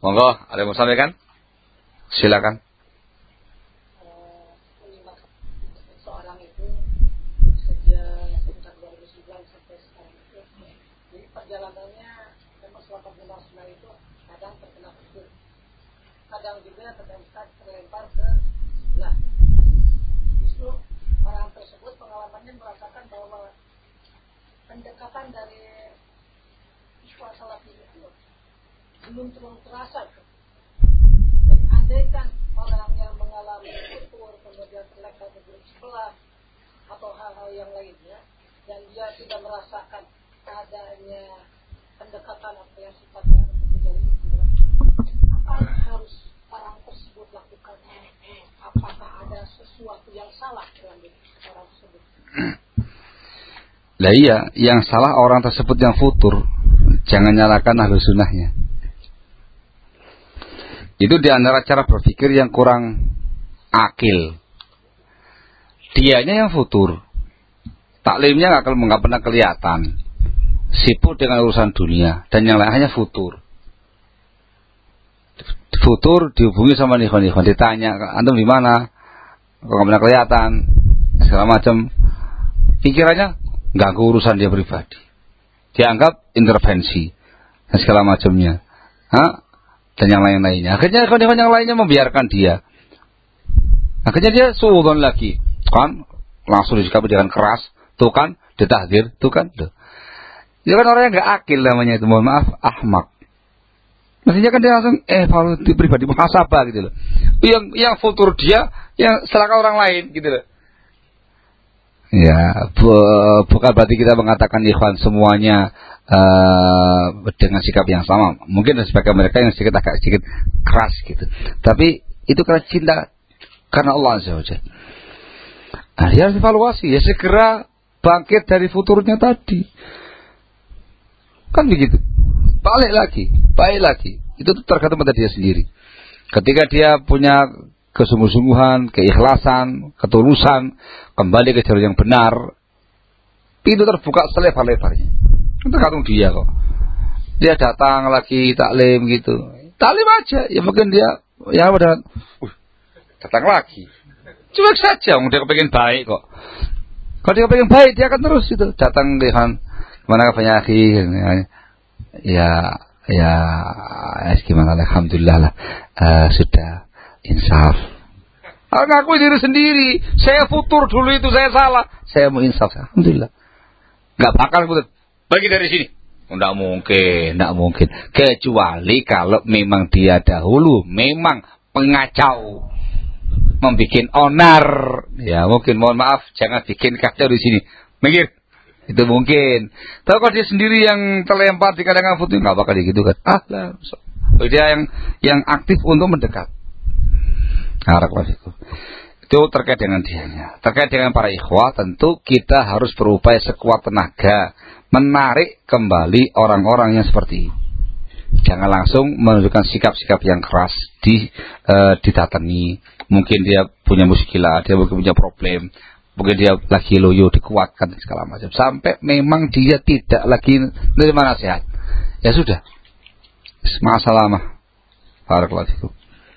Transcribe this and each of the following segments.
Monggo, ada yang mau sampaikan? Silakan. Seorang itu sejak 2009 sampai sekarang itu, jadi perjalanannya memang selama bulan itu kadang terkena petir, kadang juga terlempar ke sebelah. Justru orang tersebut pengalamannya merasakan bahwa pendekatan dari ikhwan salafi itu belum terlalu terasa. Jadi andaikan orang yang mengalami kutur kemudian terlempar ke grup sebelah atau hal-hal yang lainnya dan dia tidak merasakan adanya pendekatan atau yang sifatnya menjadi itu, apa yang harus orang tersebut lakukan? Apakah ada sesuatu yang salah dalam diri orang tersebut? Lah iya, yang salah orang tersebut yang futur. Jangan nyalakan ahlu sunnahnya. Itu di antara cara berpikir yang kurang akil. Dianya yang futur. Taklimnya nggak pernah kelihatan. Sibuk dengan urusan dunia dan yang lainnya futur. Futur dihubungi sama ikhwan-ikhwan, ditanya, antum di mana? Kok nggak pernah kelihatan? Segala macam. Pikirannya ganggu urusan dia pribadi. Dianggap intervensi dan segala macamnya. Dan yang lain-lainnya. Akhirnya ikhwan-ikhwan yang lainnya membiarkan dia. Akhirnya dia suudzon lagi. Kan langsung disikapi dengan keras. Tuh kan, ditahdir, tuh kan. Tuh. Dia kan orang yang enggak akil namanya itu. Mohon maaf, ahmak. Mestinya kan dia langsung pribadi muhasabah gitu loh. Yang futur dia, yang celaka orang lain gitu loh. Ya, bukan berarti kita mengatakan ikhwan semuanya dengan sikap yang sama. Mungkin ada sebagian mereka yang agak sedikit keras gitu. Tapi itu karena cinta karena Allah Azza wa Jalla. Nah, dia harus evaluasi, ya segera bangkit dari futurnya tadi. Kan begitu. Balik lagi. Itu tergantung pada dia sendiri. Ketika dia punya kesungguh-sungguhan, keikhlasan, ketulusan, kembali ke jalur yang benar, pintu terbuka selebar-lebarnya. Tergantung dia kok. Dia datang lagi taklim gitu. Taklim aja, ya mungkin dia datang lagi. Cuek saja, dia kepengen baik kok. Kalau dia kepengen baik, dia akan terus itu datang dengan mana banyak ya gimana, alhamdulillah lah, sudah insaf. Ngaku diri sendiri, saya futur dulu itu saya salah, saya mau insaf, alhamdulillah. Nggak bakal futur, pergi dari sini. Nggak mungkin. Kecuali kalau memang dia dahulu memang pengacau, membikin onar, ya mungkin mohon maaf, jangan bikin kacau di sini, minggir. Itu mungkin. Tapi kalau dia sendiri yang terlempar di kadangan futur, nggak bakal gitu kan. Dia yang aktif untuk mendekat. Itu terkait dengan dianya. Terkait dengan para ikhwah, tentu kita harus berupaya sekuat tenaga menarik kembali orang-orang yang seperti ini. Jangan langsung menunjukkan sikap-sikap yang keras didatangi. Mungkin dia punya muskilah, dia mungkin punya problem, mungkin dia lagi loyo, dikuatkan segala macam. Sampai memang dia tidak lagi menerima nasihat. Ya sudah. Masalah mah. Barakallahu fikum.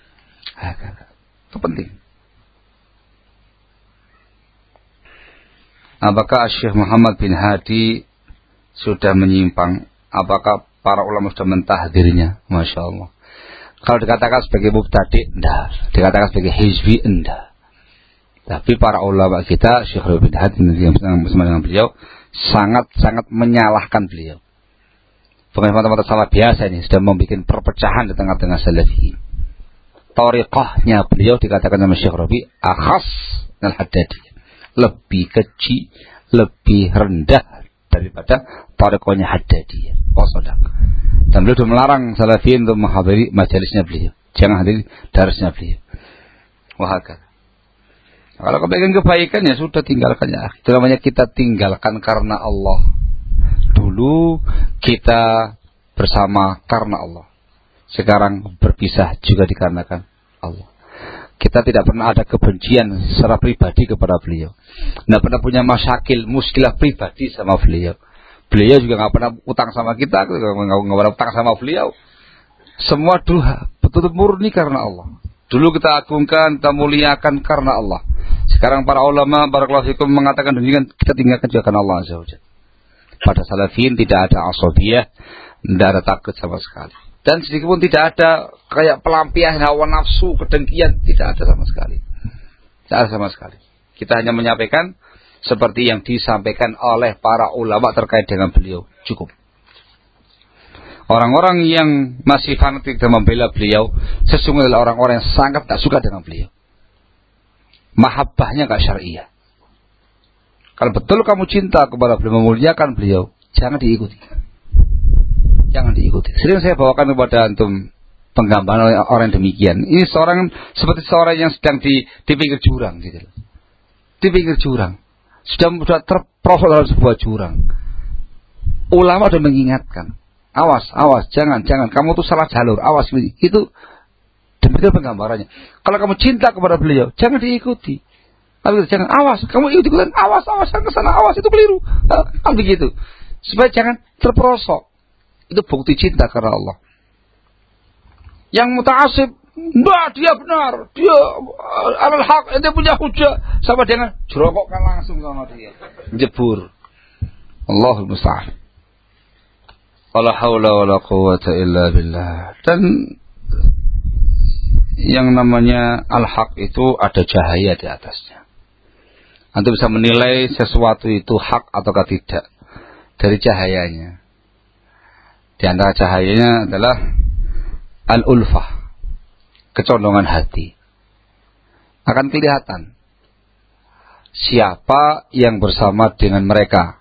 Itu penting. Apakah Syekh Muhammad bin Hadi sudah menyimpang? Apakah para ulama sudah mentahdirnya? Masya Allah. Kalau dikatakan sebagai mubtadi, enggak. Dikatakan sebagai hizbi, enggak. Tapi para ulama kita, Syekh bin Hadi yang bersama dengan beliau, sangat-sangat menyalahkan beliau. Bukan teman-teman salah biasa ini, sudah membuat perpecahan di tengah-tengah salafi. Tariqahnya beliau dikatakan sama Syekh Rabi akhas al-Haddadi, lebih kecil, lebih rendah daripada tariqahnya Haddadi. Sadaq. Dan beliau sudah melarang salafiyin untuk menghadiri majelisnya beliau, jangan hadiri darasnya beliau. Wahakah. Kalau kepengen kebaikan ya sudah tinggalkan ya. Itu namanya kita tinggalkan karena Allah. Dulu kita bersama karena Allah. Sekarang berpisah juga dikarenakan Allah. Kita tidak pernah ada kebencian secara pribadi kepada beliau. Tidak pernah punya muskilah pribadi sama beliau. Beliau juga nggak pernah utang sama kita, nggak pernah utang sama beliau. Semua dulu betul-betul murni karena Allah. Dulu kita agungkan, kita muliakan karena Allah. Sekarang para ulama barakallahu fikum mengatakan demikian, kita tinggalkan juga karena Allah azza wajalla. Pada salafin tidak ada asabiyah, tidak ada takut sama sekali. Dan sedikit pun tidak ada kayak pelampiasan hawa nafsu, kedengkian, tidak ada sama sekali. Tidak ada sama sekali. Kita hanya menyampaikan seperti yang disampaikan oleh para ulama terkait dengan beliau. Cukup. Orang-orang yang masih fanatik dan membela beliau sesungguhnya adalah orang-orang yang sangat tak suka dengan beliau. Mahabbahnya gak syariah. Kalau betul kamu cinta kepada beliau, memuliakan beliau, jangan diikuti. Jangan diikuti. Sering saya bawakan kepada antum penggambaran orang demikian. Ini seperti seorang yang sedang di pinggir jurang gitu. Di pinggir jurang. Sudah terperosok dalam sebuah jurang. Ulama sudah mengingatkan. Awas, jangan, kamu tuh salah jalur, awas. Itu demikian penggambarannya. Kalau kamu cinta kepada beliau, jangan diikuti. Kalau jangan, awas, kamu ikuti-ikutan, awas, jangan ke sana, awas, itu keliru. Kan begitu. Supaya jangan terperosok. Itu bukti cinta karena Allah. Yang muta'assib, dia benar, dia alal haq, dia punya hujah, sama dengan jerokokkan langsung sama dia. Jebur. Allahul musta'an. Wala haula wala quwwata illa billah. Dan yang namanya al-haq itu ada cahaya di atasnya. Anda bisa menilai sesuatu itu hak ataukah tidak dari cahayanya. Di antara cahayanya adalah al-ulfah, kecondongan hati. Akan kelihatan siapa yang bersama dengan mereka.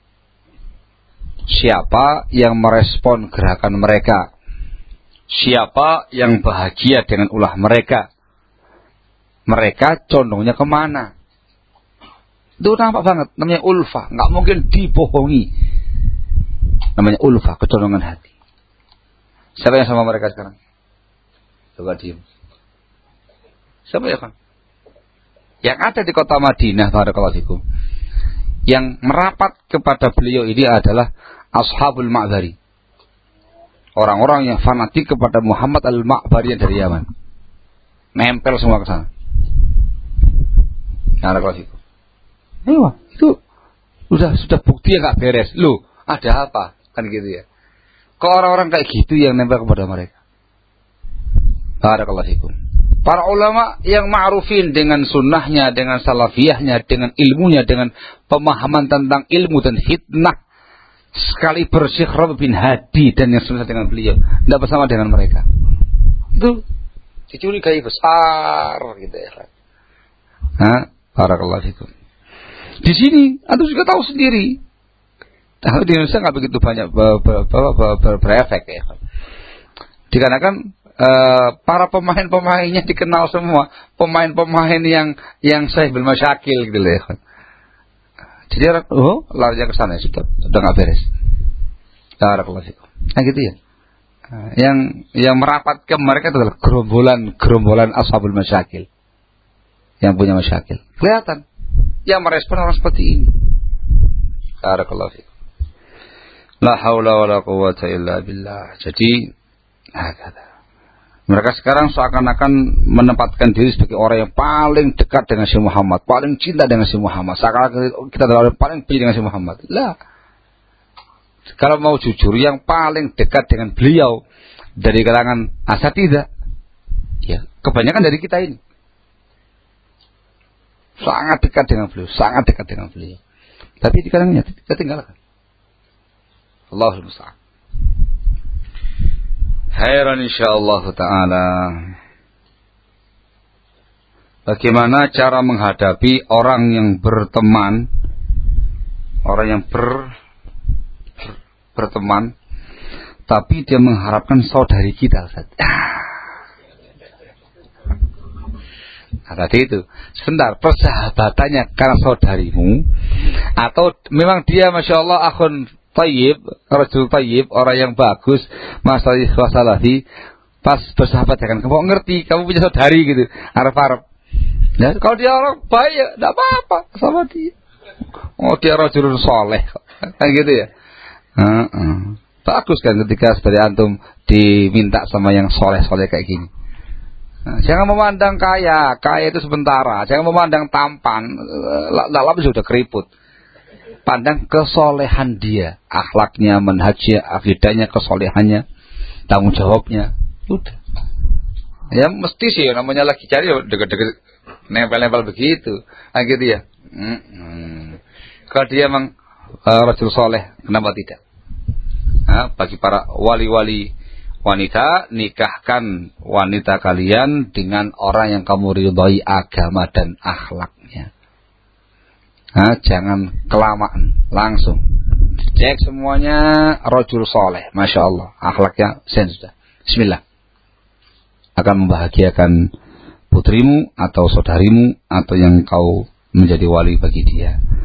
Siapa yang merespon gerakan mereka? Siapa yang bahagia dengan ulah mereka? Mereka condongnya kemana? Itu nampak banget. Namanya ulfah. Nggak mungkin dibohongi. Namanya ulfah, kecondongan hati. Siapa yang sama mereka sekarang? Coba diem. Siapa ya kan? Yang ada di kota Madinah, barakallahu fikum, yang merapat kepada beliau ini adalah Ashabul Ma'bari. Orang-orang yang fanatik kepada Muhammad al-Ma'bari yang dari Yaman. Nempel semua ke sana. Itu sudah bukti yang gak beres. Loh, ada apa? Kan gitu ya. Kok orang-orang kayak gitu yang nempel kepada mereka? Barakallahu fikum. Para ulama yang ma'rufin dengan sunnahnya, dengan salafiyahnya, dengan ilmunya, dengan pemahaman tentang ilmu dan fitnah, sekali Syekh Rabi' bin Hadi dan yang semisal dengan beliau, tidak bersama dengan mereka. Itu dicurigai besar gitu ya kan. Barakallahu fikum. Di sini Anda juga tahu sendiri. Tapi di Indonesia nggak begitu banyak berefek ya kan. Dikarenakan para pemain-pemainnya dikenal semua, pemain-pemain yang sahih bil masyakil gitu ya kan. Jadi orang larinya ke sana sudah nggak beres. Barakallahu fikum. Nah gitu ya. Yang merapat ke mereka adalah gerombolan ashabul masyakil. Yang punya masyakil. Kelihatan yang merespon orang seperti ini. Barakallahu fikum. La haula wala quwwata illa billah. Jadi mereka sekarang seakan-akan menempatkan diri sebagai orang yang paling dekat dengan Syekh Muhammad, paling cinta dengan Syekh Muhammad. Seakan-akan kita adalah orang yang paling benci dengan Syekh Muhammad. Lah. Kalau mau jujur, yang paling dekat dengan beliau dari kalangan asatidzah, ya, kebanyakan dari kita ini. Sangat dekat dengan beliau, sangat dekat dengan beliau. Tapi di kalangannya kita tinggalkan. Allahul musta'an. Khairan insyaallah ta'ala. Bagaimana cara menghadapi orang yang berteman, orang yang berteman, tapi dia mengharapkan saudari kita, Ustaz. Nah, tadi itu, sebentar, persahabatannya karena saudarimu, atau memang dia Masya Allah akhun tayyib, rajul tayyib, orang yang bagus, masalah salafi, pas bersahabat dengan kamu ngerti, kamu punya saudari gitu, araf-araf. Ya, kalau dia orang baik ya tidak apa-apa sama dia. Oh dia rajulun soleh, kayak gitu ya. Bagus kan ketika seperti antum diminta sama yang soleh-soleh kayak gini. Nah, jangan memandang kaya itu sementara. Jangan memandang tampan, lama sudah keriput. Pandang kesolehan dia, akhlaknya, manhajnya, akidahnya, kesolehannya, tanggung jawabnya. Udah. Ya mesti sih namanya lagi cari deket-deket nempel-nempel begitu. Nah gitu ya. Kalau dia memang rajul soleh, kenapa tidak? Nah, bagi para wali-wali wanita, nikahkan wanita kalian dengan orang yang kamu ridhai agama dan akhlaknya. Nah, jangan kelamaan, langsung cek semuanya rajul soleh, masya Allah, akhlaknya sen sudah. Bismillah, akan membahagiakan putrimu atau saudarimu atau yang kau menjadi wali bagi dia.